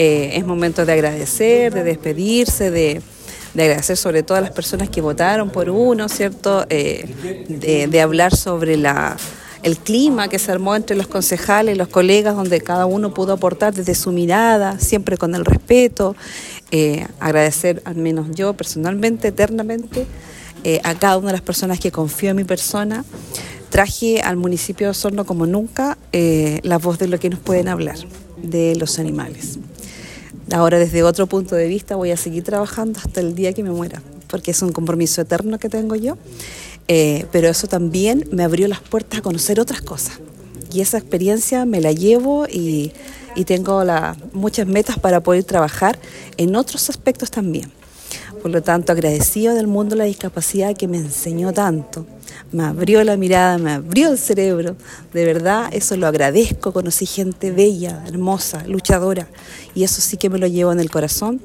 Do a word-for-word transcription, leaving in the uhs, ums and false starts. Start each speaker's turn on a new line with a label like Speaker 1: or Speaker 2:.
Speaker 1: Eh, es momento de agradecer, de despedirse, de, de agradecer sobre todo a las personas que votaron por uno, ¿cierto? Eh, de, de hablar sobre la... el clima que se armó entre los concejales, los colegas, donde cada uno pudo aportar desde su mirada, siempre con el respeto. Eh, agradecer, al menos yo personalmente, eternamente, eh, a cada una de las personas que confió en mi persona. Traje al municipio de Osorno como nunca eh, la voz de lo que nos pueden hablar, de los animales. Ahora, desde otro punto de vista, voy a seguir trabajando hasta el día que me muera, porque es un compromiso eterno que tengo yo. Eh, pero eso también me abrió las puertas a conocer otras cosas y esa experiencia me la llevo y, y tengo la, muchas metas para poder trabajar en otros aspectos también. Por lo tanto, agradecido del mundo de la discapacidad que me enseñó tanto, me abrió la mirada, me abrió el cerebro, de verdad eso lo agradezco. Conocí gente bella, hermosa, luchadora, y eso sí que me lo llevo en el corazón